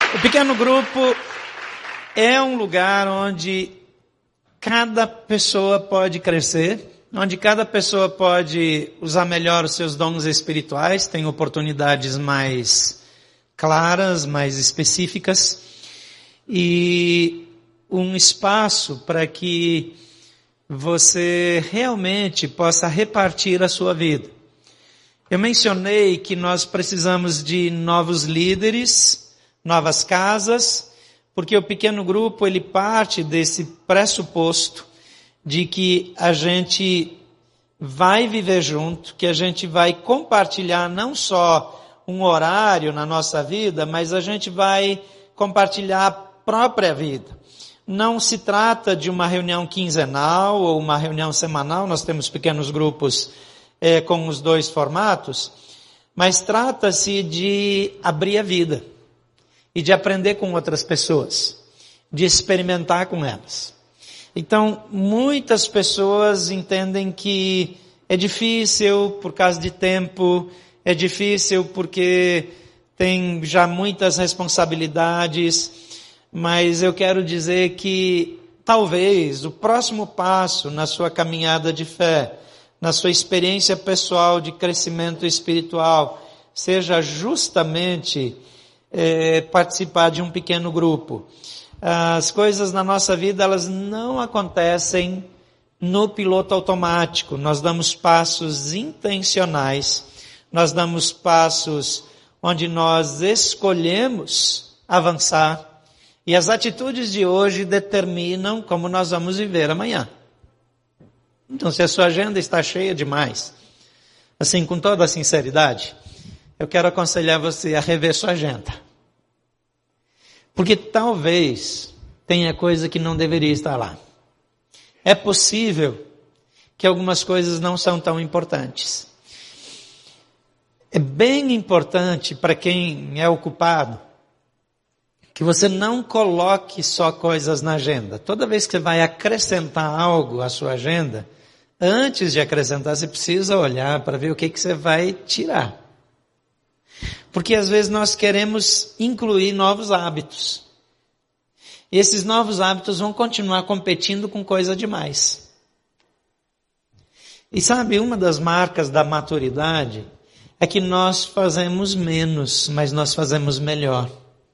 O pequeno grupo é um lugar onde cada pessoa pode crescer, onde cada pessoa pode usar melhor os seus dons espirituais, tem oportunidades mais claras, mais específicas, e um espaço para que você realmente possa repartir a sua vida. Eu mencionei que nós precisamos de novos líderes, novas casas, porque o pequeno grupo ele parte desse pressuposto de que a gente vai viver junto, que a gente vai compartilhar não só um horário na nossa vida, mas a gente vai compartilhar a própria vida. Não se trata de uma reunião quinzenal ou uma reunião semanal, nós temos pequenos grupos com os dois formatos, mas trata-se de abrir a vida e de aprender com outras pessoas, de experimentar com elas. Então, muitas pessoas entendem que é difícil por causa de tempo, é difícil porque tem já muitas responsabilidades, mas eu quero dizer que talvez o próximo passo na sua caminhada de fé, na sua experiência pessoal de crescimento espiritual, seja justamente participar de um pequeno grupo. As coisas na nossa vida, elas não acontecem no piloto automático. Nós damos passos intencionais, nós damos passos onde nós escolhemos avançar, e as atitudes de hoje determinam como nós vamos viver amanhã. Então, se a sua agenda está cheia demais, assim, com toda a sinceridade, eu quero aconselhar você a rever sua agenda. Porque talvez tenha coisa que não deveria estar lá. É possível que algumas coisas não são tão importantes. É bem importante para quem é ocupado que você não coloque só coisas na agenda. Toda vez que você vai acrescentar algo à sua agenda, antes de acrescentar, você precisa olhar para ver o que você vai tirar. Porque às vezes nós queremos incluir novos hábitos. E esses novos hábitos vão continuar competindo com coisa demais. E sabe, uma das marcas da maturidade é que nós fazemos menos, mas nós fazemos melhor.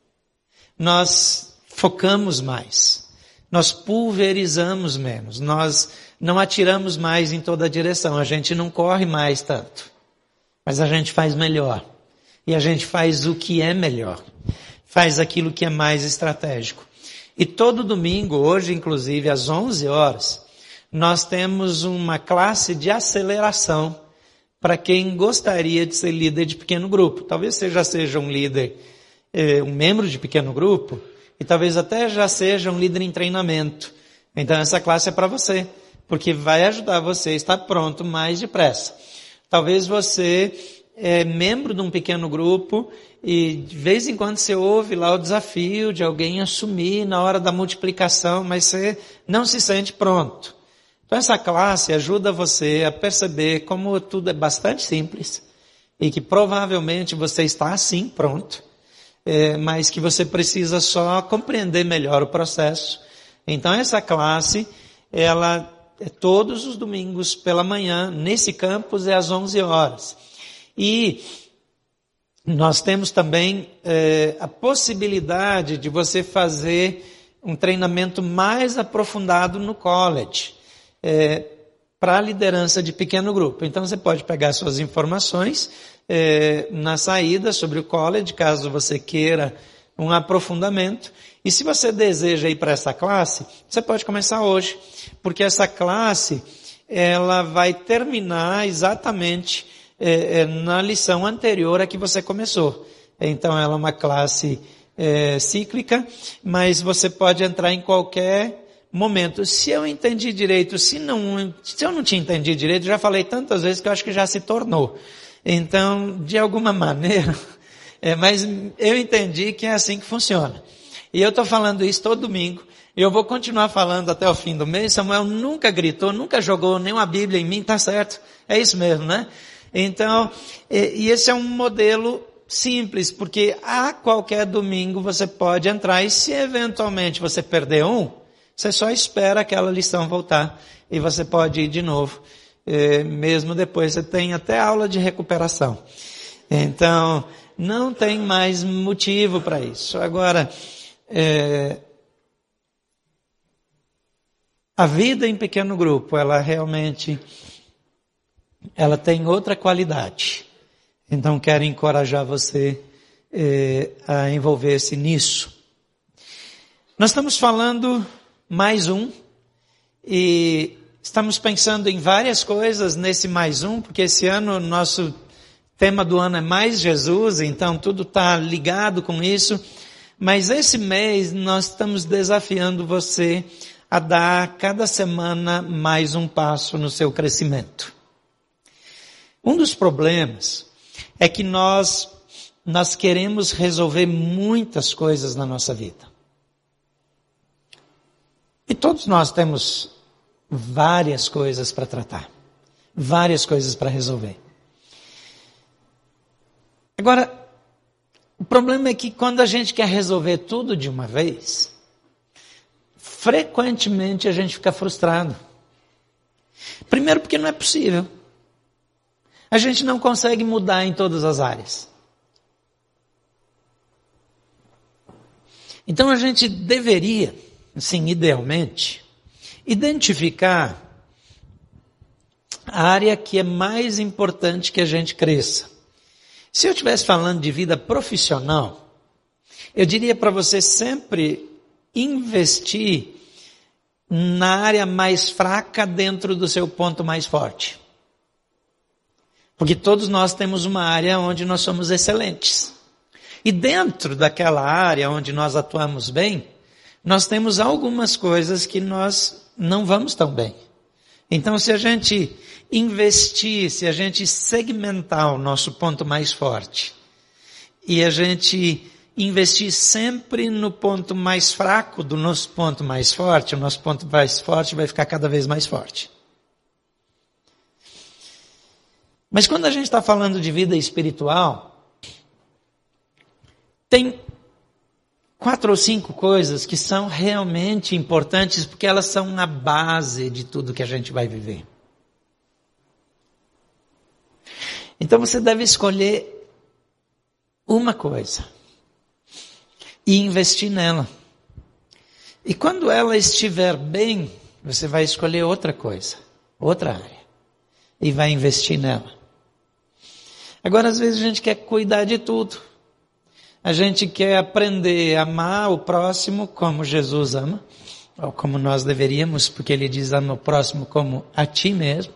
Nós focamos mais. Nós pulverizamos menos. Nós não atiramos mais em toda a direção. A gente não corre mais tanto. Mas a gente faz melhor. E a gente faz o que é melhor. Faz aquilo que é mais estratégico. E todo domingo, hoje inclusive às 11 horas, nós temos uma classe de aceleração para quem gostaria de ser líder de pequeno grupo. Talvez você já seja um líder, um membro de pequeno grupo, e talvez até já seja um líder em treinamento. Então essa classe é para você, porque vai ajudar você a estar pronto mais depressa. Talvez você é membro de um pequeno grupo e de vez em quando você ouve lá o desafio de alguém assumir na hora da multiplicação, mas você não se sente pronto. Então essa classe ajuda você a perceber como tudo é bastante simples e que provavelmente você está assim pronto, mas que você precisa só compreender melhor o processo. Então essa classe, ela é todos os domingos pela manhã, nesse campus é às 11 horas. E nós temos também a possibilidade de você fazer um treinamento mais aprofundado no college, para a liderança de pequeno grupo. Então você pode pegar suas informações na saída sobre o college, caso você queira um aprofundamento. E se você deseja ir para essa classe, você pode começar hoje, porque essa classe ela vai terminar exatamente na lição anterior a que você começou. Então ela é uma classe cíclica, mas você pode entrar em qualquer momento. Se eu entendi direito, se eu não tinha entendido direito, já falei tantas vezes que eu acho que já se tornou. Então, de alguma maneira, mas eu entendi que é assim que funciona. E eu estou falando isso todo domingo, e eu vou continuar falando até o fim do mês. Samuel nunca gritou, nunca jogou nenhuma Bíblia em mim, tá certo? É isso mesmo, né? Então, e esse é um modelo simples, porque a qualquer domingo você pode entrar e se eventualmente você perder você só espera aquela lição voltar e você pode ir de novo. Mesmo depois você tem até aula de recuperação. Então, não tem mais motivo para isso. Agora, a vida em pequeno grupo, ela tem outra qualidade. Então, quero encorajar você a envolver-se nisso. Nós estamos falando mais e estamos pensando em várias coisas nesse mais porque esse ano, nosso tema do ano é mais Jesus, então tudo está ligado com isso. Mas esse mês nós estamos desafiando você a dar cada semana mais um passo no seu crescimento. Um dos problemas é que nós queremos resolver muitas coisas na nossa vida. E todos nós temos várias coisas para tratar, várias coisas para resolver. Agora, o problema é que quando a gente quer resolver tudo de uma vez, frequentemente a gente fica frustrado. Primeiro porque não é possível. A gente não consegue mudar em todas as áreas. Então a gente deveria, assim, idealmente, identificar a área que é mais importante que a gente cresça. Se eu estivesse falando de vida profissional, eu diria para você sempre investir na área mais fraca dentro do seu ponto mais forte. Porque todos nós temos uma área onde nós somos excelentes. E dentro daquela área onde nós atuamos bem, nós temos algumas coisas que nós não vamos tão bem. Então, se a gente investir, se a gente segmentar o nosso ponto mais forte, e a gente investir sempre no ponto mais fraco do nosso ponto mais forte, o nosso ponto mais forte vai ficar cada vez mais forte. Mas quando a gente está falando de vida espiritual, tem 4 ou 5 coisas que são realmente importantes, porque elas são na base de tudo que a gente vai viver. Então você deve escolher uma coisa e investir nela. E quando ela estiver bem, você vai escolher outra coisa, outra área, e vai investir nela. Agora, às vezes a gente quer cuidar de tudo. A gente quer aprender a amar o próximo como Jesus ama, ou como nós deveríamos, porque ele diz ama o próximo como a ti mesmo.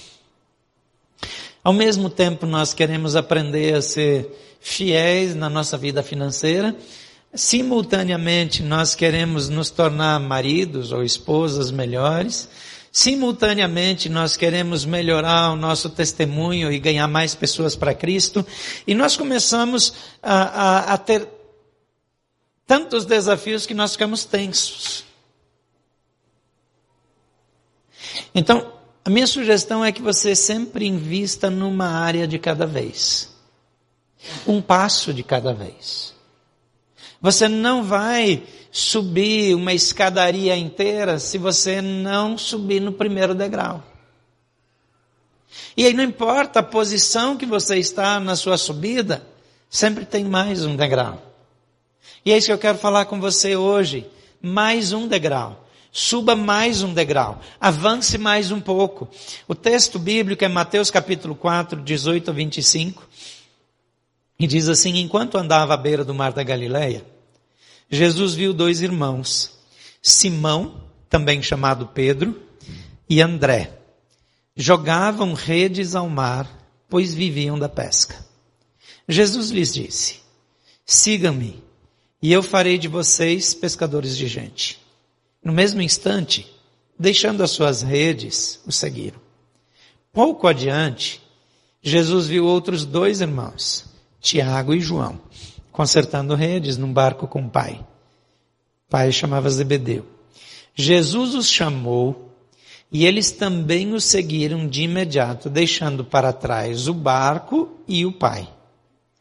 Ao mesmo tempo, nós queremos aprender a ser fiéis na nossa vida financeira. Simultaneamente, nós queremos nos tornar maridos ou esposas melhores. Simultaneamente, nós queremos melhorar o nosso testemunho e ganhar mais pessoas para Cristo. E nós começamos a ter tantos desafios que nós ficamos tensos. Então, a minha sugestão é que você sempre invista numa área de cada vez. Um passo de cada vez. Você não vai subir uma escadaria inteira se você não subir no primeiro degrau. E aí não importa a posição que você está na sua subida, sempre tem mais um degrau. E é isso que eu quero falar com você hoje. Mais um degrau. Suba mais um degrau. Avance mais um pouco. O texto bíblico é Mateus capítulo 4, 18 a 25. E diz assim: enquanto andava à beira do mar da Galileia, Jesus viu 2 irmãos, Simão, também chamado Pedro, e André. Jogavam redes ao mar, pois viviam da pesca. Jesus lhes disse: sigam-me, e eu farei de vocês pescadores de gente. No mesmo instante, deixando as suas redes, o seguiram. Pouco adiante, Jesus viu outros 2 irmãos, Tiago e João, consertando redes num barco com o pai. O pai chamava Zebedeu. Jesus os chamou e eles também o seguiram de imediato, deixando para trás o barco e o pai.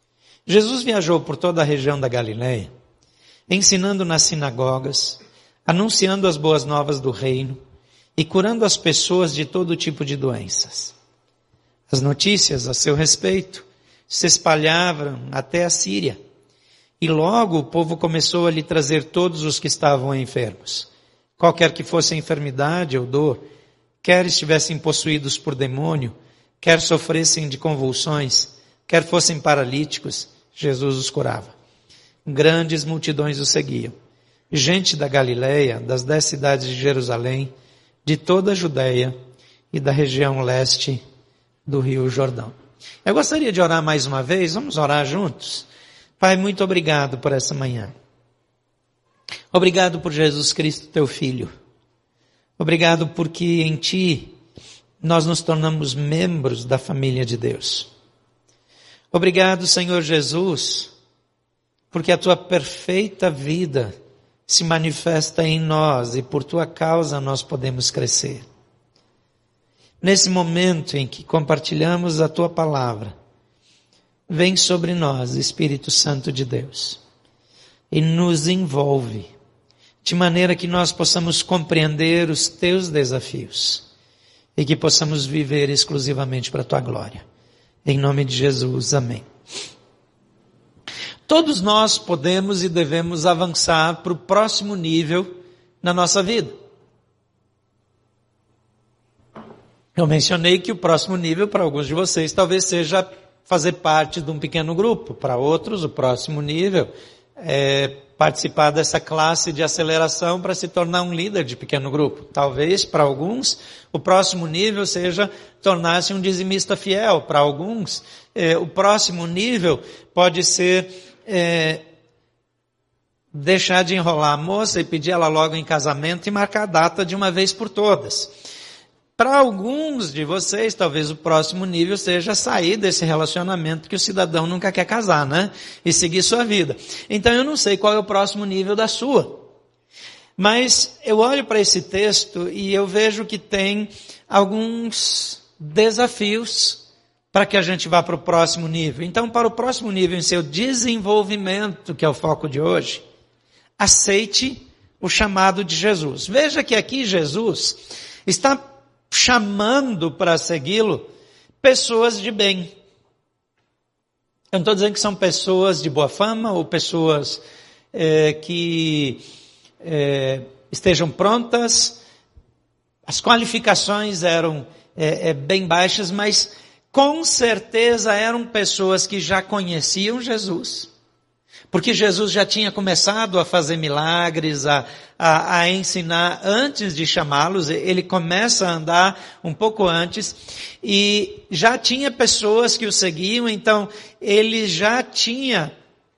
Jesus viajou por toda a região da Galileia, ensinando nas sinagogas, anunciando as boas novas do reino e curando as pessoas de todo tipo de doenças. As notícias a seu respeito se espalhavam até a Síria, e logo o povo começou a lhe trazer todos os que estavam enfermos, qualquer que fosse a enfermidade ou dor, quer estivessem possuídos por demônio, quer sofressem de convulsões, quer fossem paralíticos, Jesus os curava. Grandes multidões o seguiam. Gente da Galileia, das 10 cidades de Jerusalém, de toda a Judeia e da região leste do Rio Jordão. Eu gostaria de orar mais uma vez, vamos orar juntos? Pai, muito obrigado por essa manhã. Obrigado por Jesus Cristo, teu Filho. Obrigado porque em Ti nós nos tornamos membros da família de Deus. Obrigado, Senhor Jesus, porque a Tua perfeita vida se manifesta em nós e por Tua causa nós podemos crescer. Nesse momento em que compartilhamos a Tua palavra, vem sobre nós, Espírito Santo de Deus, e nos envolve, de maneira que nós possamos compreender os Teus desafios e que possamos viver exclusivamente para a Tua glória. Em nome de Jesus, amém. Todos nós podemos e devemos avançar para o próximo nível na nossa vida. Eu mencionei que o próximo nível para alguns de vocês talvez seja fazer parte de um pequeno grupo. Para outros, o próximo nível é participar dessa classe de aceleração para se tornar um líder de pequeno grupo. Talvez, para alguns, o próximo nível seja tornar-se um dizimista fiel. Para alguns, o próximo nível pode ser deixar de enrolar a moça e pedir ela logo em casamento e marcar a data de uma vez por todas. Para alguns de vocês, talvez o próximo nível seja sair desse relacionamento que o cidadão nunca quer casar, né? E seguir sua vida. Então eu não sei qual é o próximo nível da sua. Mas eu olho para esse texto e eu vejo que tem alguns desafios para que a gente vá para o próximo nível. Então, para o próximo nível em seu desenvolvimento, que é o foco de hoje, aceite o chamado de Jesus. Veja que aqui Jesus está chamando para segui-lo pessoas de bem. Eu não estou dizendo que são pessoas de boa fama ou pessoas que estejam prontas. As qualificações eram bem baixas, mas com certeza eram pessoas que já conheciam Jesus. Porque Jesus já tinha começado a fazer milagres, a ensinar antes de chamá-los. Ele começa a andar um pouco antes e já tinha pessoas que o seguiam, então ele já tinha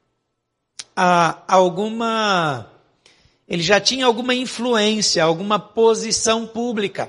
alguma influência, alguma posição pública.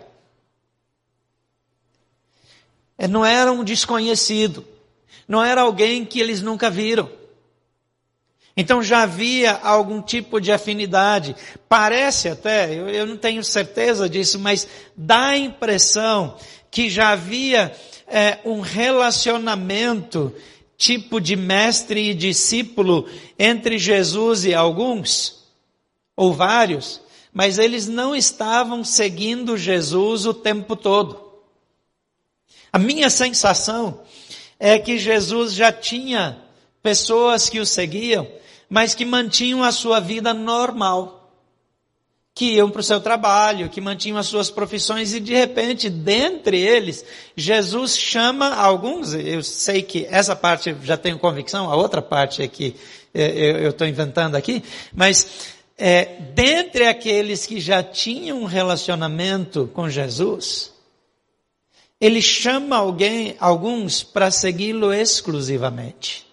Não era um desconhecido, não era alguém que eles nunca viram. Então já havia algum tipo de afinidade. Parece até, eu não tenho certeza disso, mas dá a impressão que já havia um relacionamento tipo de mestre e discípulo entre Jesus e alguns, ou vários, mas eles não estavam seguindo Jesus o tempo todo. A minha sensação é que Jesus já tinha pessoas que o seguiam, mas que mantinham a sua vida normal, que iam para o seu trabalho, que mantinham as suas profissões e de repente, dentre eles, Jesus chama alguns, eu sei que essa parte já tenho convicção, a outra parte é que eu estou inventando aqui, mas dentre aqueles que já tinham um relacionamento com Jesus, ele chama alguns para segui-lo exclusivamente.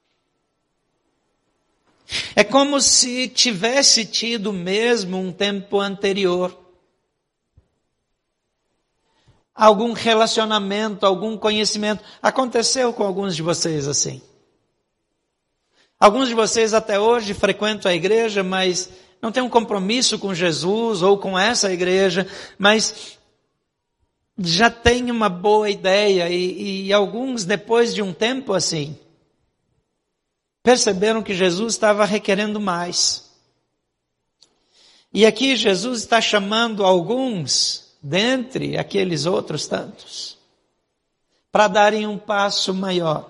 É como se tivesse tido mesmo um tempo anterior. Algum relacionamento, algum conhecimento. Aconteceu com alguns de vocês assim. Alguns de vocês até hoje frequentam a igreja, mas não têm um compromisso com Jesus ou com essa igreja, mas já têm uma boa ideia e alguns depois de um tempo assim, perceberam que Jesus estava requerendo mais. E aqui Jesus está chamando alguns, dentre aqueles outros tantos, para darem um passo maior.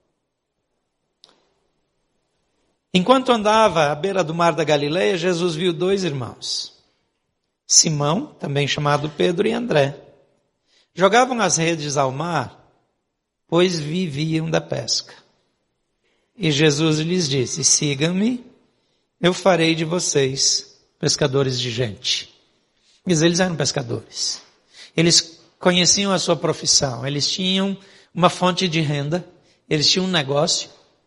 Enquanto andava à beira do mar da Galileia, Jesus viu 2 irmãos, Simão, também chamado Pedro, e André. Jogavam as redes ao mar, pois viviam da pesca. E Jesus lhes disse: sigam-me, eu farei de vocês pescadores de gente. Mas eles eram pescadores. Eles conheciam a sua profissão, eles tinham uma fonte de renda, eles tinham um negócio.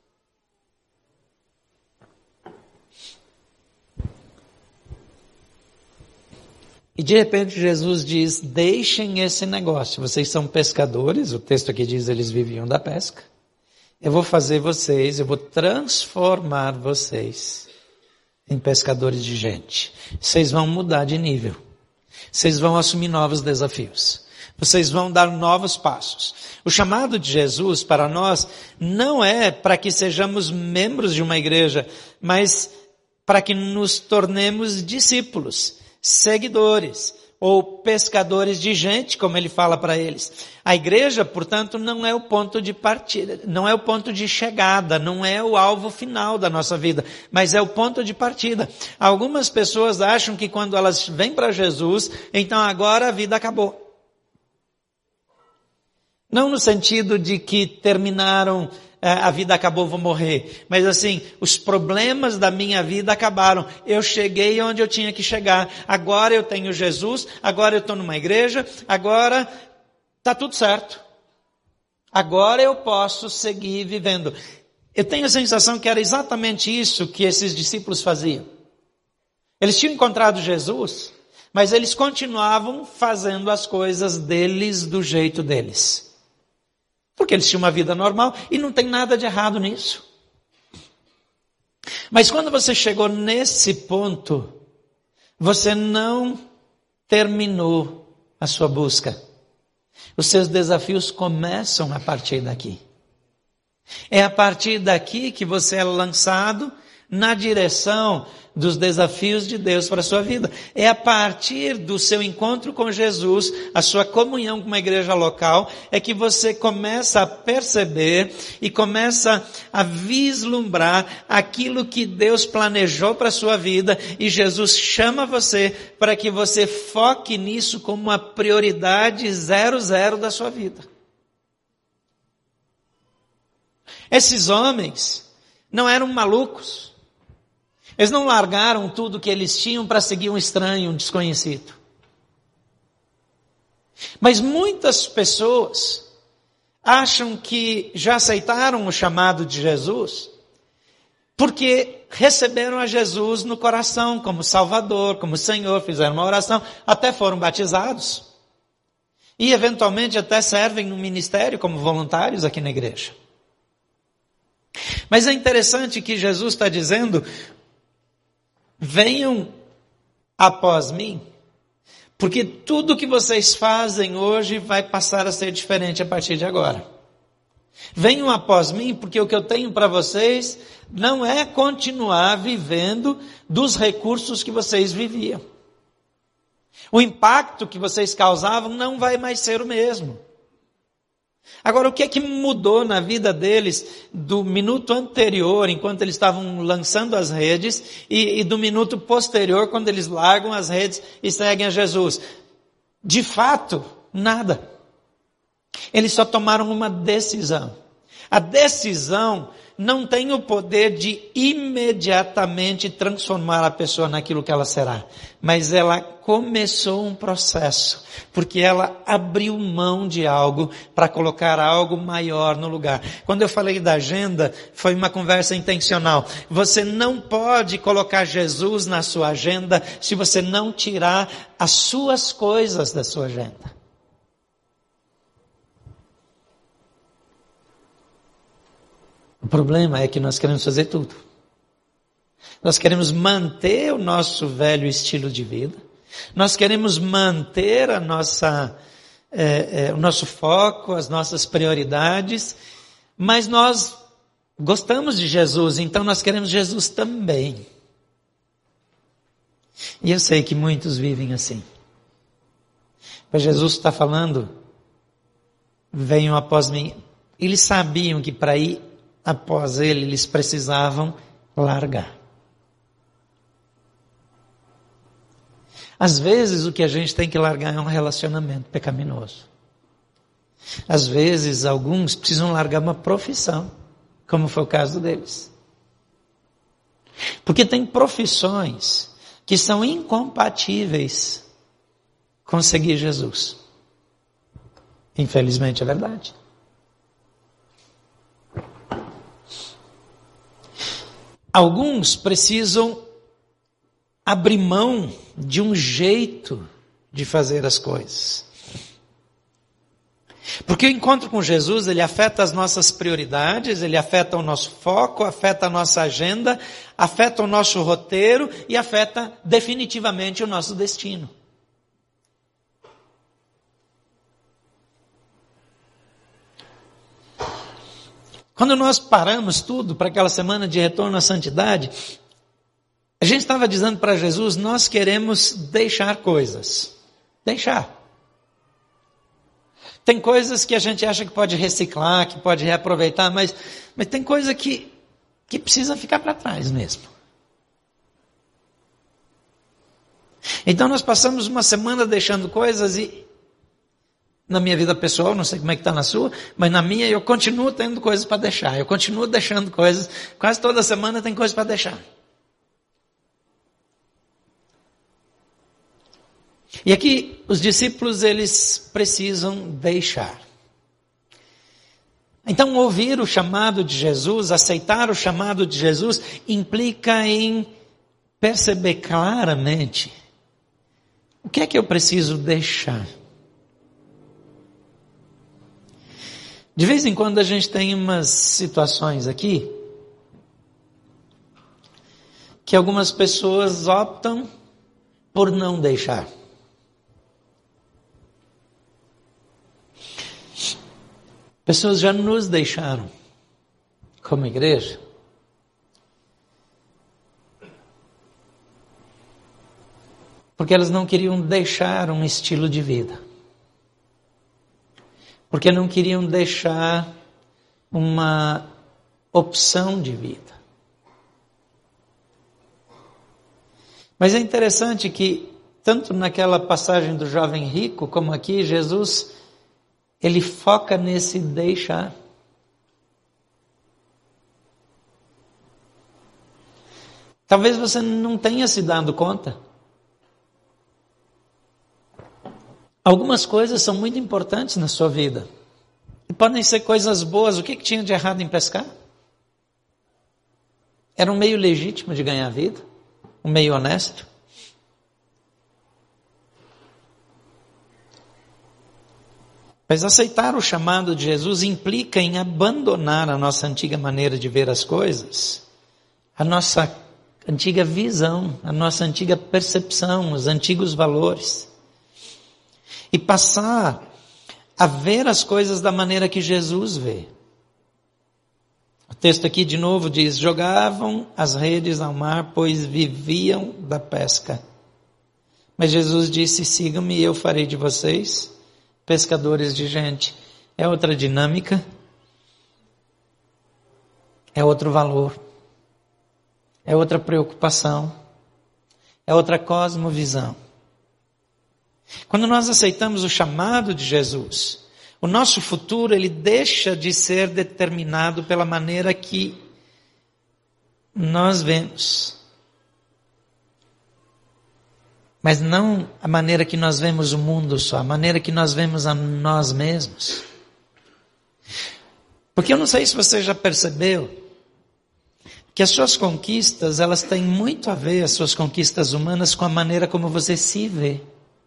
E de repente Jesus diz: deixem esse negócio, vocês são pescadores, o texto aqui diz eles viviam da pesca. Eu vou fazer vocês, eu vou transformar vocês em pescadores de gente. Vocês vão mudar de nível. Vocês vão assumir novos desafios. Vocês vão dar novos passos. O chamado de Jesus para nós não é para que sejamos membros de uma igreja, mas para que nos tornemos discípulos, seguidores ou pescadores de gente, como ele fala para eles. A igreja, portanto, não é o ponto de partida, não é o ponto de chegada, não é o alvo final da nossa vida, mas é o ponto de partida. Algumas pessoas acham que quando elas vêm para Jesus, então agora a vida acabou. Não no sentido de que terminaram, a vida acabou, vou morrer. Mas assim, os problemas da minha vida acabaram. Eu cheguei onde eu tinha que chegar. Agora eu tenho Jesus, agora eu estou numa igreja, agora está tudo certo. Agora eu posso seguir vivendo. Eu tenho a sensação que era exatamente isso que esses discípulos faziam. Eles tinham encontrado Jesus, mas eles continuavam fazendo as coisas deles do jeito deles. Porque eles tinham uma vida normal e não tem nada de errado nisso. Mas quando você chegou nesse ponto, você não terminou a sua busca. Os seus desafios começam a partir daqui. É a partir daqui que você é lançado na direção dos desafios de Deus para a sua vida. É a partir do seu encontro com Jesus, a sua comunhão com uma igreja local, é que você começa a perceber e começa a vislumbrar aquilo que Deus planejou para a sua vida, e Jesus chama você para que você foque nisso como uma prioridade 00 da sua vida. Esses homens não eram malucos. Eles não largaram tudo que eles tinham para seguir um estranho, um desconhecido. Mas muitas pessoas acham que já aceitaram o chamado de Jesus porque receberam a Jesus no coração como Salvador, como Senhor, fizeram uma oração, até foram batizados. E eventualmente até servem no ministério como voluntários aqui na igreja. Mas é interessante que Jesus está dizendo: venham após mim, porque tudo que vocês fazem hoje vai passar a ser diferente a partir de agora. Venham após mim, porque o que eu tenho para vocês não é continuar vivendo dos recursos que vocês viviam. O impacto que vocês causavam não vai mais ser o mesmo. Agora, o que é que mudou na vida deles do minuto anterior, enquanto eles estavam lançando as redes, e do minuto posterior, quando eles largam as redes e seguem a Jesus? De fato, nada. Eles só tomaram uma decisão. A decisão não tem o poder de imediatamente transformar a pessoa naquilo que ela será. Mas ela começou um processo, porque ela abriu mão de algo para colocar algo maior no lugar. Quando eu falei da agenda, foi uma conversa intencional. Você não pode colocar Jesus na sua agenda se você não tirar as suas coisas da sua agenda. O problema é que nós queremos fazer tudo. Nós queremos manter o nosso velho estilo de vida. Nós queremos manter a o nosso foco, as nossas prioridades. Mas nós gostamos de Jesus, então nós queremos Jesus também. E eu sei que muitos vivem assim. Mas Jesus está falando, venham após mim. Eles sabiam que para ir após ele, eles precisavam largar. Às vezes o que a gente tem que largar é um relacionamento pecaminoso. Às vezes alguns precisam largar uma profissão, como foi o caso deles. Porque tem profissões que são incompatíveis com seguir Jesus. Infelizmente é verdade. Alguns precisam abrir mão de um jeito de fazer as coisas. Porque o encontro com Jesus, ele afeta as nossas prioridades, ele afeta o nosso foco, afeta a nossa agenda, afeta o nosso roteiro e afeta definitivamente o nosso destino. Quando nós paramos tudo para aquela semana de retorno à santidade, a gente estava dizendo para Jesus, nós queremos deixar coisas. Deixar. Tem coisas que a gente acha que pode reciclar, que pode reaproveitar, mas tem coisa que precisa ficar para trás mesmo. Então nós passamos uma semana deixando coisas e na minha vida pessoal, não sei como é que está na sua, mas na minha eu continuo tendo coisas para deixar. Eu continuo deixando coisas, quase toda semana tem coisas para deixar. E aqui os discípulos, eles precisam deixar. Então ouvir o chamado de Jesus, aceitar o chamado de Jesus, implica em perceber claramente o que é que eu preciso deixar. De vez em quando a gente tem umas situações aqui que algumas pessoas optam por não deixar. Pessoas já nos deixaram como igreja. Porque elas não queriam deixar um estilo de vida. Porque não queriam deixar uma opção de vida. Mas é interessante que, tanto naquela passagem do jovem rico, como aqui, Jesus, ele foca nesse deixar. Talvez você não tenha se dado conta. Algumas coisas são muito importantes na sua vida. E podem ser coisas boas. O que tinha de errado em pescar? Era um meio legítimo de ganhar vida. Um meio honesto. Mas aceitar o chamado de Jesus implica em abandonar a nossa antiga maneira de ver as coisas. A nossa antiga visão, a nossa antiga percepção, os antigos valores. E passar a ver as coisas da maneira que Jesus vê. O texto aqui de novo diz, jogavam as redes ao mar, pois viviam da pesca. Mas Jesus disse, sigam-me e eu farei de vocês pescadores de gente. É outra dinâmica, é outro valor, é outra preocupação, é outra cosmovisão. Quando nós aceitamos o chamado de Jesus, o nosso futuro ele deixa de ser determinado pela maneira que nós vemos. Mas não a maneira que nós vemos o mundo só, a maneira que nós vemos a nós mesmos. Porque eu não sei se você já percebeu que as suas conquistas, elas têm muito a ver, as suas conquistas humanas, com a maneira como você se vê.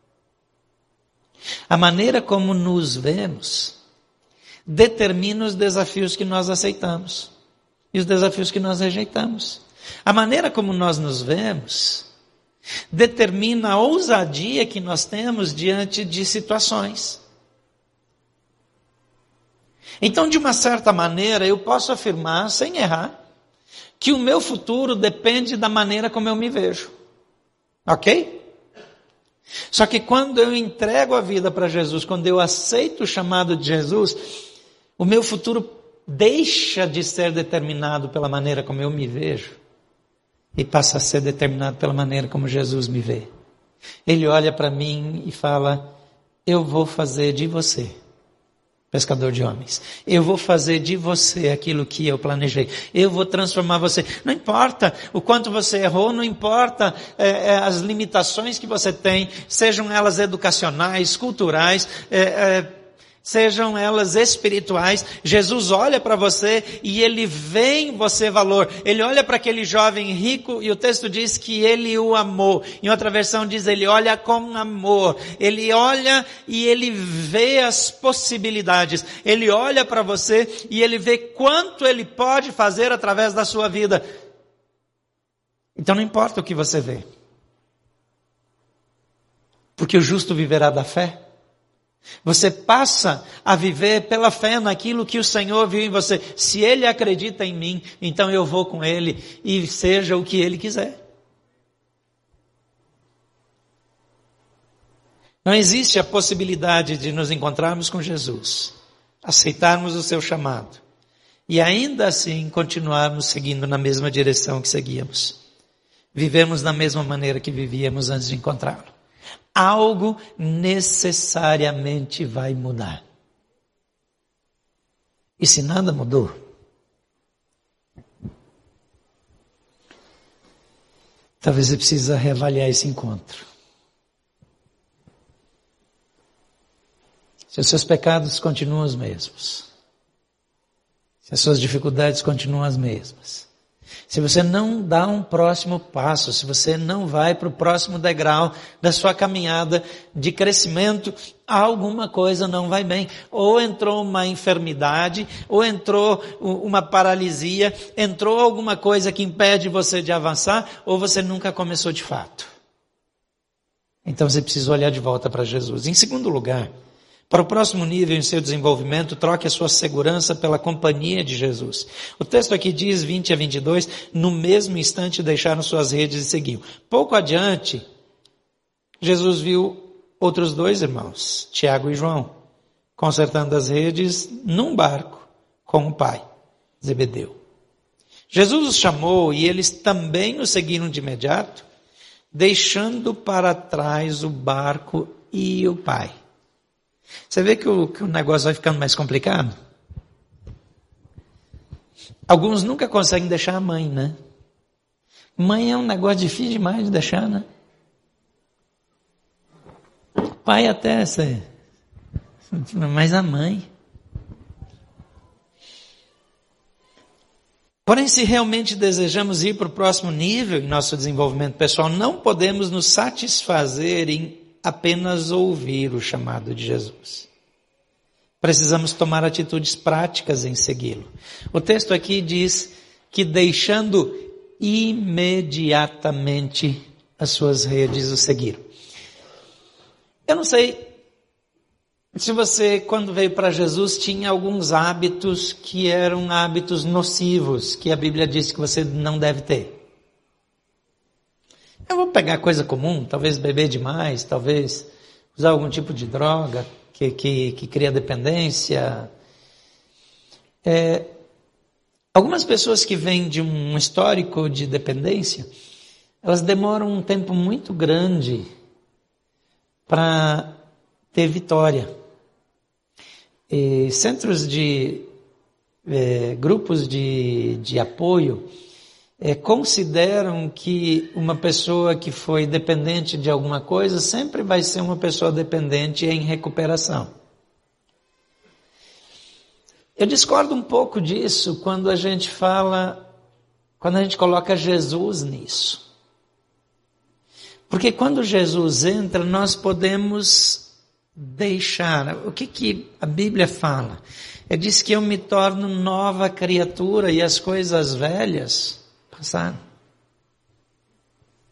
A maneira como nos vemos determina os desafios que nós aceitamos e os desafios que nós rejeitamos. A maneira como nós nos vemos determina a ousadia que nós temos diante de situações. Então, de uma certa maneira, eu posso afirmar, sem errar, que o meu futuro depende da maneira como eu me vejo. Ok? Só que quando eu entrego a vida para Jesus, quando eu aceito o chamado de Jesus, o meu futuro deixa de ser determinado pela maneira como eu me vejo e passa a ser determinado pela maneira como Jesus me vê. Ele olha para mim e fala: eu vou fazer de você pescador de homens. Eu vou fazer de você aquilo que eu planejei. Eu vou transformar você. Não importa o quanto você errou, não importa as limitações que você tem, sejam elas educacionais, culturais, sejam elas espirituais. Jesus olha para você e Ele vê em você valor. Ele olha para aquele jovem rico e o texto diz que Ele o amou. Em outra versão diz, Ele olha com amor. Ele olha e Ele vê as possibilidades. Ele olha para você e Ele vê quanto Ele pode fazer através da sua vida. Então não importa o que você vê. Porque o justo viverá da fé. Você passa a viver pela fé naquilo que o Senhor viu em você. Se Ele acredita em mim, então eu vou com Ele e seja o que Ele quiser. Não existe a possibilidade de nos encontrarmos com Jesus, aceitarmos o seu chamado e ainda assim continuarmos seguindo na mesma direção que seguíamos. Vivemos da mesma maneira que vivíamos antes de encontrá-lo. Algo necessariamente vai mudar. E se nada mudou, talvez você precise reavaliar esse encontro. Se os seus pecados continuam os mesmos, se as suas dificuldades continuam as mesmas, se você não dá um próximo passo, se você não vai para o próximo degrau da sua caminhada de crescimento, alguma coisa não vai bem. Ou entrou uma enfermidade, ou entrou uma paralisia, entrou alguma coisa que impede você de avançar, ou você nunca começou de fato. Então você precisa olhar de volta para Jesus. Em segundo lugar, para o próximo nível em seu desenvolvimento, troque a sua segurança pela companhia de Jesus. O texto aqui diz, 20 a 22, no mesmo instante deixaram suas redes e seguiam. Pouco adiante, Jesus viu outros dois irmãos, Tiago e João, consertando as redes num barco com o pai, Zebedeu. Jesus os chamou e eles também o seguiram de imediato, deixando para trás o barco e o pai. Você vê que o negócio vai ficando mais complicado? Alguns nunca conseguem deixar a mãe, né? Mãe é um negócio difícil demais de deixar, né? Pai até, mas a mãe. Porém, se realmente desejamos ir para o próximo nível em nosso desenvolvimento pessoal, não podemos nos satisfazer em apenas ouvir o chamado de Jesus. Precisamos tomar atitudes práticas em segui-lo. O texto aqui diz que deixando imediatamente as suas redes o seguiram. Eu não sei se você, quando veio para Jesus, tinha alguns hábitos que eram hábitos nocivos, que a Bíblia diz que você não deve ter. Eu vou pegar coisa comum, talvez beber demais, talvez usar algum tipo de droga que cria dependência. Algumas pessoas que vêm de um histórico de dependência, elas demoram um tempo muito grande para ter vitória. Centros de grupos de apoio consideram que uma pessoa que foi dependente de alguma coisa sempre vai ser uma pessoa dependente em recuperação. Eu discordo um pouco disso quando a gente coloca Jesus nisso. Porque quando Jesus entra, nós podemos deixar. O que a Bíblia fala? Ele diz que eu me torno nova criatura e as coisas velhas passaram.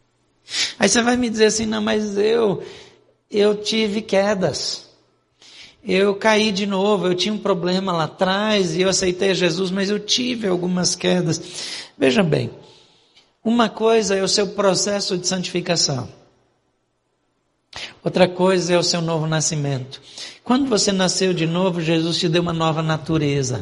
Aí você vai me dizer assim, não, mas eu tive quedas. Eu caí de novo, eu tinha um problema lá atrás e eu aceitei Jesus, mas eu tive algumas quedas. Veja bem, uma coisa é o seu processo de santificação. Outra coisa é o seu novo nascimento. Quando você nasceu de novo, Jesus te deu uma nova natureza.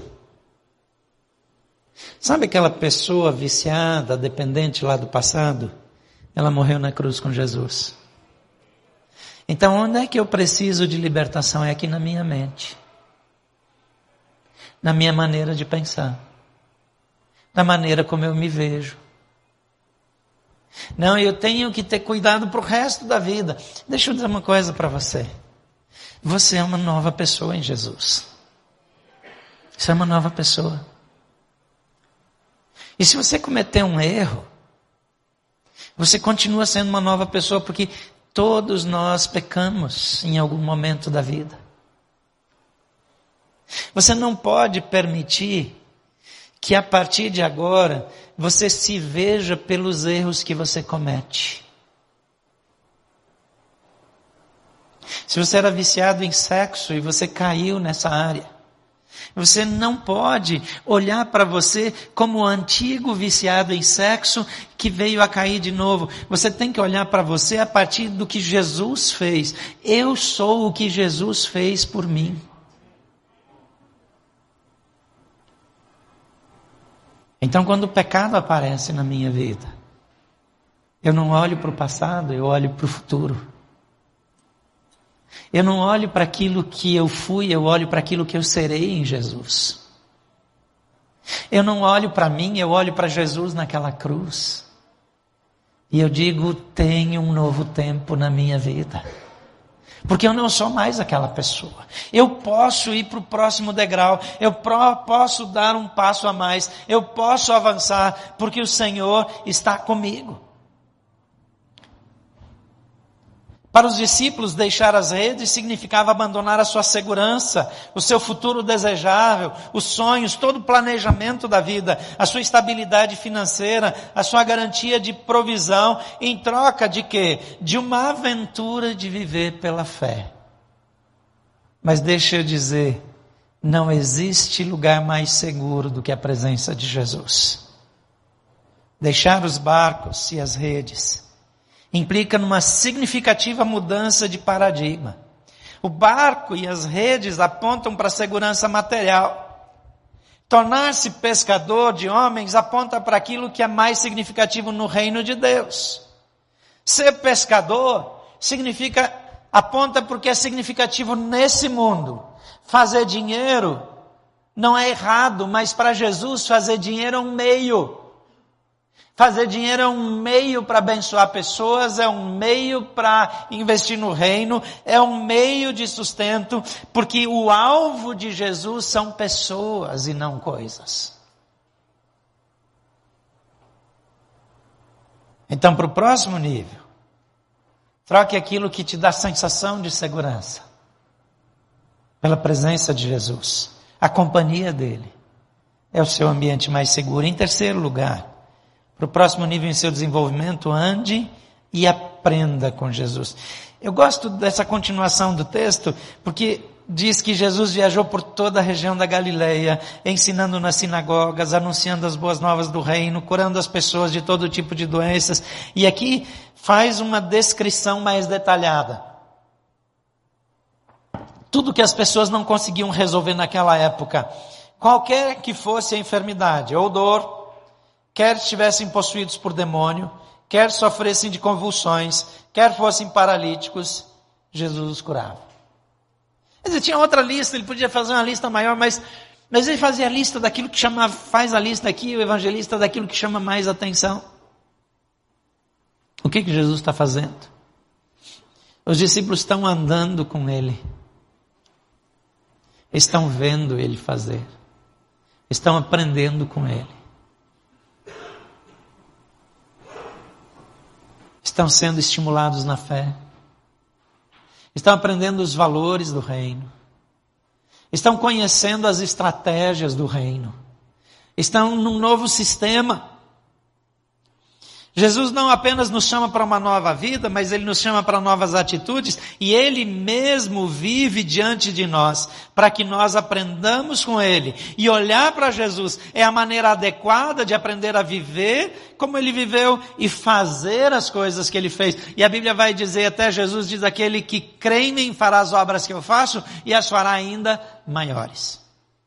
Sabe aquela pessoa viciada, dependente lá do passado? Ela morreu na cruz com Jesus. Então, onde é que eu preciso de libertação? É aqui na minha mente. Na minha maneira de pensar. Na maneira como eu me vejo. Não, eu tenho que ter cuidado para o resto da vida. Deixa eu dizer uma coisa para você. Você é uma nova pessoa em Jesus. Você é uma nova pessoa. E se você cometer um erro, você continua sendo uma nova pessoa, porque todos nós pecamos em algum momento da vida. Você não pode permitir que a partir de agora você se veja pelos erros que você comete. Se você era viciado em sexo e você caiu nessa área, você não pode olhar para você como o antigo viciado em sexo que veio a cair de novo. Você tem que olhar para você a partir do que Jesus fez. Eu sou o que Jesus fez por mim. Então, quando o pecado aparece na minha vida, eu não olho para o passado, eu olho para o futuro. Eu não olho para aquilo que eu fui, eu olho para aquilo que eu serei em Jesus. Eu não olho para mim, eu olho para Jesus naquela cruz. E eu digo, tenho um novo tempo na minha vida. Porque eu não sou mais aquela pessoa. Eu posso ir para o próximo degrau. Eu posso dar um passo a mais. Eu posso avançar, porque o Senhor está comigo. Para os discípulos, deixar as redes significava abandonar a sua segurança, o seu futuro desejável, os sonhos, todo o planejamento da vida, a sua estabilidade financeira, a sua garantia de provisão, em troca de quê? De uma aventura de viver pela fé. Mas deixa eu dizer, não existe lugar mais seguro do que a presença de Jesus. Deixar os barcos e as redes implica numa significativa mudança de paradigma. O barco e as redes apontam para a segurança material. Tornar-se pescador de homens aponta para aquilo que é mais significativo no reino de Deus. Ser pescador aponta para o que é significativo nesse mundo. Fazer dinheiro não é errado, mas para Jesus fazer dinheiro é um meio. Fazer dinheiro é um meio para abençoar pessoas, é um meio para investir no reino, é um meio de sustento, porque o alvo de Jesus são pessoas e não coisas. Então, para o próximo nível, troque aquilo que te dá sensação de segurança, pela presença de Jesus. A companhia dele é o seu ambiente mais seguro. Em terceiro lugar, para o próximo nível em seu desenvolvimento, ande e aprenda com Jesus. Eu gosto dessa continuação do texto, porque diz que Jesus viajou por toda a região da Galileia, ensinando nas sinagogas, anunciando as boas novas do reino, curando as pessoas de todo tipo de doenças. E aqui faz uma descrição mais detalhada. Tudo que as pessoas não conseguiam resolver naquela época, qualquer que fosse a enfermidade ou dor, quer estivessem possuídos por demônio, quer sofressem de convulsões, quer fossem paralíticos, Jesus os curava. Quer dizer, tinha outra lista, ele podia fazer uma lista maior, mas ele fazia a lista daquilo que faz a lista aqui, o evangelista daquilo que chama mais atenção. O que Jesus está fazendo? Os discípulos estão andando com ele. Estão vendo ele fazer. Estão aprendendo com ele. Estão sendo estimulados na fé. Estão aprendendo os valores do reino. Estão conhecendo as estratégias do reino. Estão num novo sistema. Jesus não apenas nos chama para uma nova vida, mas Ele nos chama para novas atitudes, e Ele mesmo vive diante de nós, para que nós aprendamos com Ele. E olhar para Jesus é a maneira adequada de aprender a viver como Ele viveu e fazer as coisas que Ele fez. E a Bíblia vai dizer, até Jesus diz, aquele que crê em mim fará as obras que eu faço e as fará ainda maiores.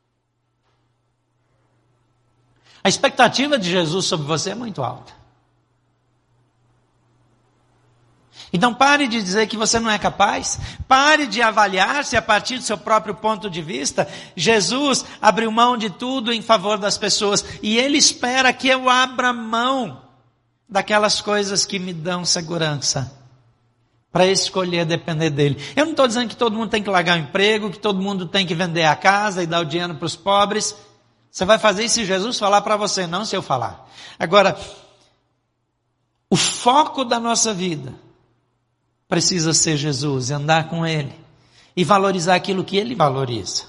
A expectativa de Jesus sobre você é muito alta. Então pare de dizer que você não é capaz, pare de avaliar-se a partir do seu próprio ponto de vista. Jesus abriu mão de tudo em favor das pessoas, e Ele espera que eu abra mão daquelas coisas que me dão segurança, para escolher depender dEle. Eu não estou dizendo que todo mundo tem que largar o emprego, que todo mundo tem que vender a casa e dar o dinheiro para os pobres. Você vai fazer isso se Jesus falar para você, não se eu falar. Agora, o foco da nossa vida precisa ser Jesus, andar com Ele e valorizar aquilo que Ele valoriza.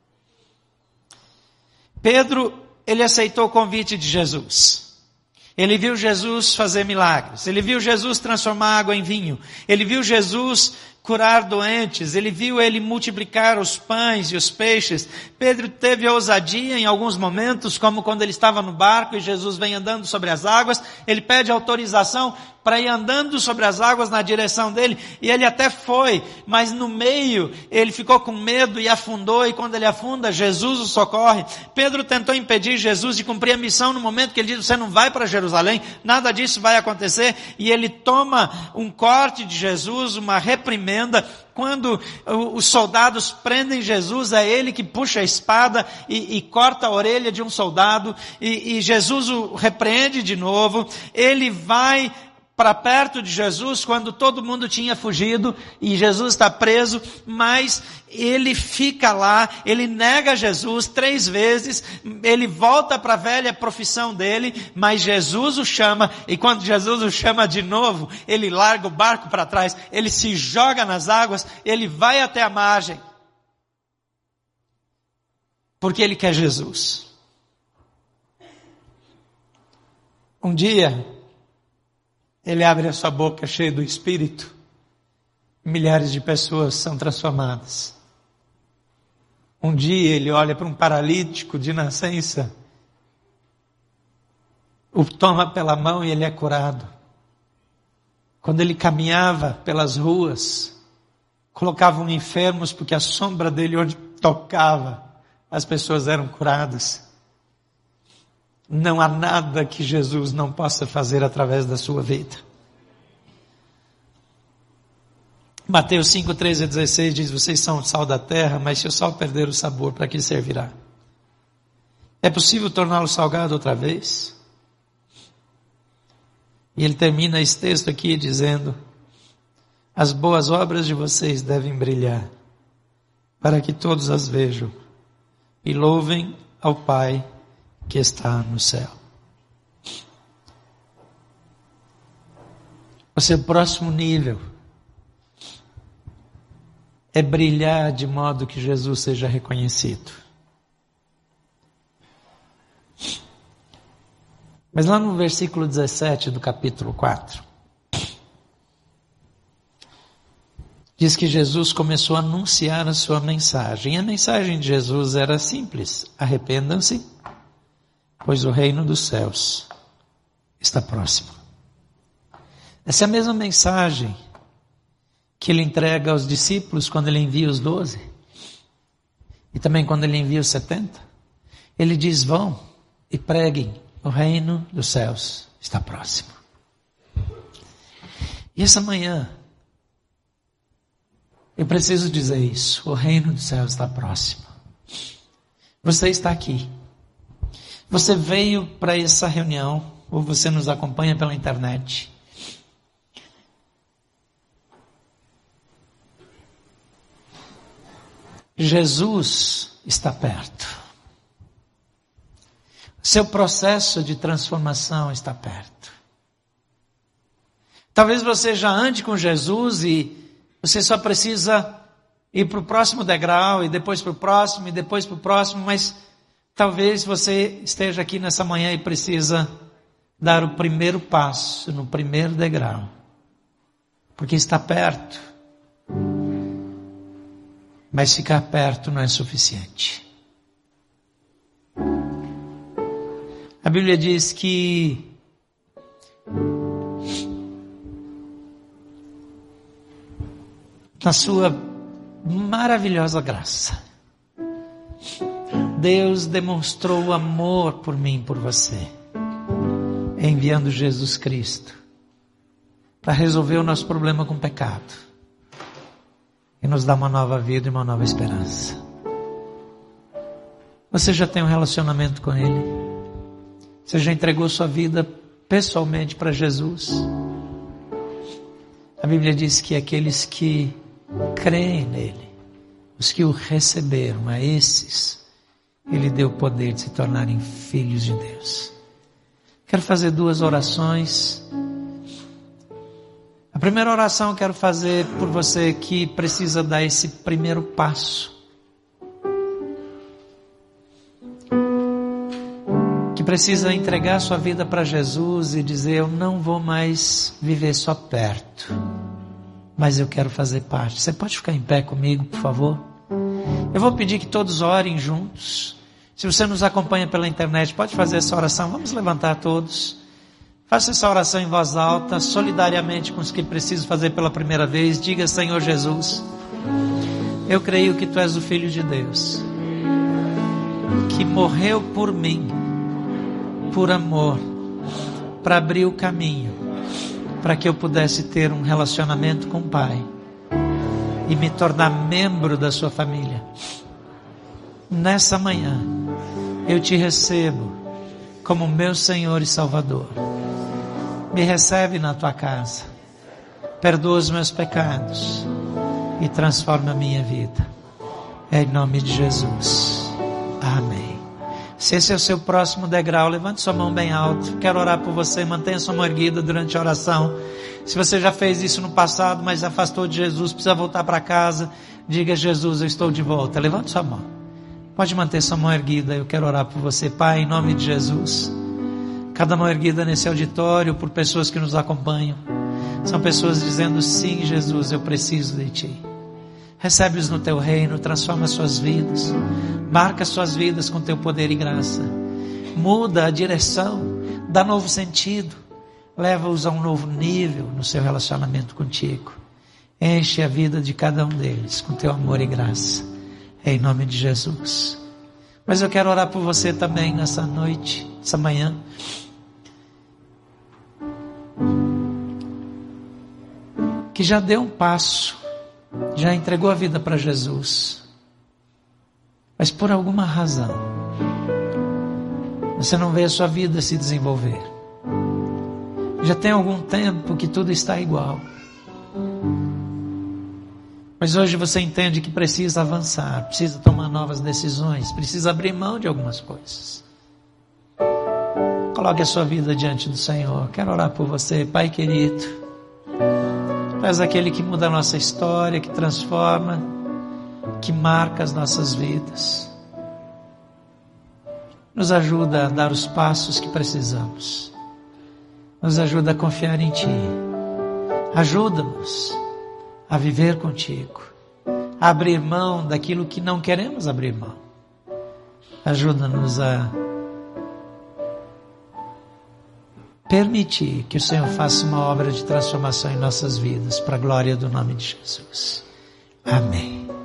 Pedro, ele aceitou o convite de Jesus. Ele viu Jesus fazer milagres. Ele viu Jesus transformar água em vinho. Ele viu Jesus curar doentes. Ele viu Ele multiplicar os pães e os peixes. Pedro teve ousadia em alguns momentos, como quando ele estava no barco e Jesus vem andando sobre as águas. Ele pede autorização para ir andando sobre as águas na direção dele, e ele até foi, mas no meio ele ficou com medo e afundou, e quando ele afunda, Jesus o socorre. Pedro tentou impedir Jesus de cumprir a missão no momento que ele diz, você não vai para Jerusalém, nada disso vai acontecer, e ele toma um corte de Jesus, uma reprimenda. Quando os soldados prendem Jesus, é ele que puxa a espada e corta a orelha de um soldado, e Jesus o repreende de novo. Ele vai para perto de Jesus quando todo mundo tinha fugido e Jesus está preso, mas ele fica lá, ele nega Jesus 3 vezes, ele volta para a velha profissão dele, mas Jesus o chama, e quando Jesus o chama de novo, ele larga o barco para trás, ele se joga nas águas, ele vai até a margem, porque ele quer Jesus. Um dia, ele abre a sua boca cheia do Espírito, milhares de pessoas são transformadas. Um dia ele olha para um paralítico de nascença, o toma pela mão e ele é curado. Quando ele caminhava pelas ruas, colocavam enfermos porque a sombra dele onde tocava, as pessoas eram curadas. Não há nada que Jesus não possa fazer através da sua vida. Mateus 5, 13 a 16 diz, vocês são o sal da terra, mas se o sal perder o sabor, para que servirá? É possível torná-lo salgado outra vez? E ele termina esse texto aqui dizendo, as boas obras de vocês devem brilhar, para que todos as vejam e louvem ao Pai que está no céu. O seu próximo nível é brilhar de modo que Jesus seja reconhecido. Mas lá no versículo 17 do capítulo 4, diz que Jesus começou a anunciar a sua mensagem. E a mensagem de Jesus era simples, arrependam-se, pois o reino dos céus está próximo. Essa é a mesma mensagem que ele entrega aos discípulos quando ele envia os 12. E também quando ele envia os 70. Ele diz, vão e preguem, o reino dos céus está próximo. E essa manhã, eu preciso dizer isso, o reino dos céus está próximo. Você está aqui. Você veio para essa reunião, ou você nos acompanha pela internet. Jesus está perto. Seu processo de transformação está perto. Talvez você já ande com Jesus e você só precisa ir para o próximo degrau, e depois para o próximo, e depois para o próximo, mas talvez você esteja aqui nessa manhã e precisa dar o primeiro passo no primeiro degrau, porque está perto. Mas ficar perto não é suficiente. A Bíblia diz que na sua maravilhosa graça, Deus demonstrou amor por mim e por você, enviando Jesus Cristo para resolver o nosso problema com o pecado e nos dar uma nova vida e uma nova esperança. Você já tem um relacionamento com Ele? Você já entregou sua vida pessoalmente para Jesus? A Bíblia diz que aqueles que creem nele, os que o receberam, a esses Ele deu o poder de se tornarem filhos de Deus. Quero fazer 2 orações. A primeira oração eu quero fazer por você que precisa dar esse primeiro passo, que precisa entregar sua vida para Jesus e dizer: eu não vou mais viver só perto, mas eu quero fazer parte. Você pode ficar em pé comigo, por favor? Eu vou pedir que todos orem juntos. Se você nos acompanha pela internet, pode fazer essa oração. Vamos levantar todos. Faça essa oração em voz alta, solidariamente com os que precisam fazer pela primeira vez. Diga: Senhor Jesus, eu creio que Tu és o Filho de Deus, que morreu por mim, por amor, para abrir o caminho, para que eu pudesse ter um relacionamento com o Pai e me tornar membro da Sua família. Nessa manhã, eu Te recebo como meu Senhor e Salvador. Me recebe na Tua casa, perdoa os meus pecados e transforma a minha vida. Em nome de Jesus. Amém. Se esse é o seu próximo degrau, levante sua mão bem alto. Quero orar por você. Mantenha sua mão erguida durante a oração. Se você já fez isso no passado, mas afastou de Jesus, precisa voltar para casa, diga: Jesus, eu estou de volta. Levante sua mão. Pode manter sua mão erguida. Eu quero orar por você. Pai, em nome de Jesus, cada mão erguida nesse auditório, por pessoas que nos acompanham, são pessoas dizendo: sim, Jesus, eu preciso de Ti. Recebe-os no Teu reino, transforma suas vidas, marca suas vidas com Teu poder e graça, muda a direção, dá novo sentido, leva-os a um novo nível no seu relacionamento contigo. Enche a vida de cada um deles com Teu amor e graça, em nome de Jesus. Mas eu quero orar por você também nessa noite, essa manhã, que já deu um passo, já entregou a vida para Jesus, mas por alguma razão você não vê a sua vida se desenvolver. Já tem algum tempo que tudo está igual, mas hoje você entende que precisa avançar, precisa tomar novas decisões, precisa abrir mão de algumas coisas. Coloque a sua vida diante do Senhor. Quero orar por você. Pai querido, Tu és aquele que muda a nossa história, que transforma, que marca as nossas vidas. Nos ajuda a dar os passos que precisamos. Nos ajuda a confiar em Ti. Ajuda-nos a viver contigo, a abrir mão daquilo que não queremos abrir mão. Ajuda-nos a permitir que o Senhor faça uma obra de transformação em nossas vidas, para a glória do nome de Jesus. Amém.